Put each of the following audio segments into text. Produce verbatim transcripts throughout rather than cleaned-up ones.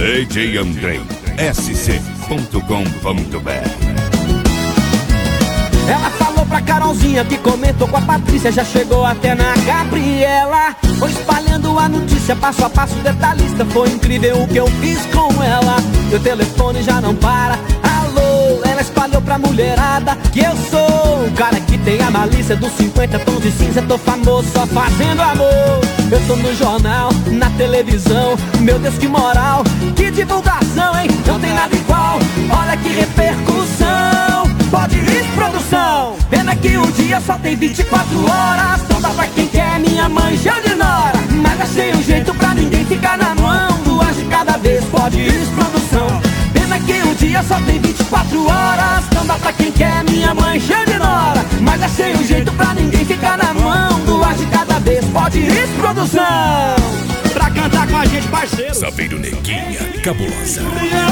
D J Andrei, S C ponto com ponto B R. Ela falou pra Carolzinha que comentou com a Patrícia, já chegou até na Gabriela. Foi espalhando a notícia, passo a passo detalhista. Foi incrível o que eu fiz com ela. Meu telefone já não para. Alô, ela espalhou pra mulherada que eu sou o cara que tem a malícia dos cinquenta tons de cinza. Tô famoso só fazendo amor. Eu tô no jornal, na televisão. Meu Deus, que moral, que divulgação, hein? Não tem nada igual, olha que repercussão. Pode ir, produção. Pena que o dia só tem vinte e quatro horas. Não dá pra quem quer, minha mãe já de nora. Mas achei um jeito pra ninguém ficar na mão. Duas de cada vez, pode ir, produção. Pena que o dia só tem vinte e quatro horas. Não dá pra quem quer, minha mãe já de nora. Mas achei um jeito pra ninguém ficar na mão. Duas de cada vez, pode ir, produção. Pra cantar com a gente, parceiro. Saveiro Neguinha, cabulosa.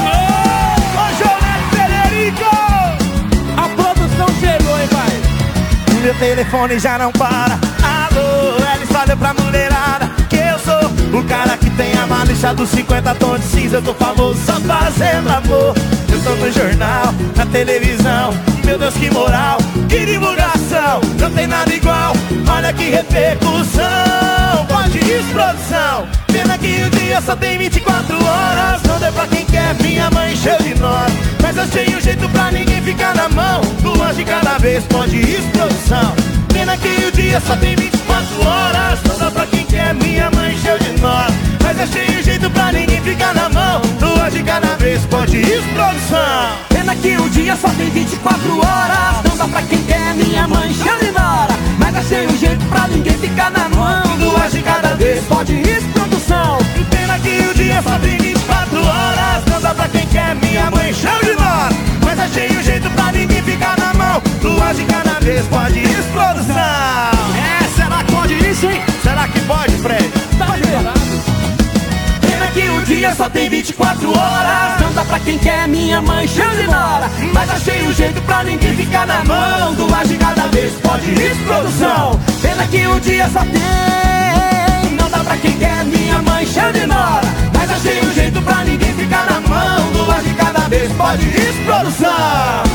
Ô, Joneto Pereirico! A produção chegou, hein, vai? Meu telefone já não para. Alô, ela espalhou pra mulherada que eu sou o cara que tem a malícia dos cinquenta tons de cinza. Eu tô famoso só fazendo amor. Eu tô no jornal, na televisão. Meu Deus, que moral, que divulgação. Não tem nada igual, olha que repercussão. Pode ir, produção. Pena que o dia só tem vinte e quatro horas. Não deu pra quem quer, minha mãe encheu de nós. Mas achei um jeito pra ninguém ficar na mão. Duas de cada vez, pode ir, produção. Pena que o dia só tem vinte e quatro horas. Não dá pra quem quer, minha mãe encheu de nós. Mas achei um jeito pra ninguém ficar na mão. Duas de cada vez, pode ir, produção. Pena que o dia só tem vinte e quatro horas. Não dá pra quem quer, minha mãe encheu de nora. Mas achei um jeito pra ninguém ficar na mão. Duas de cada vez, pode ir, produção. Pena que o dia só tem vinte e quatro horas. Não dá pra quem quer, minha mãe encheu de nós. Mas achei um jeito pra ninguém ficar na mão. Duas de cada vez, pode ir, produção. É, será que pode ir, sim? Será que pode, Fred? Tá liberado. Pena que o dia só tem vinte e quatro horas. Não dá pra quem quer, minha mãe encheu de nora. Mas achei um jeito pra ninguém ficar na mão. Duas de cada vez, pode ir, produção. Pena que o dia só tem. Não dá pra quem quer, minha mãe encheu de nora. Mas achei um jeito pra ninguém ficar na mão. Duas de cada vez, pode ir, produção.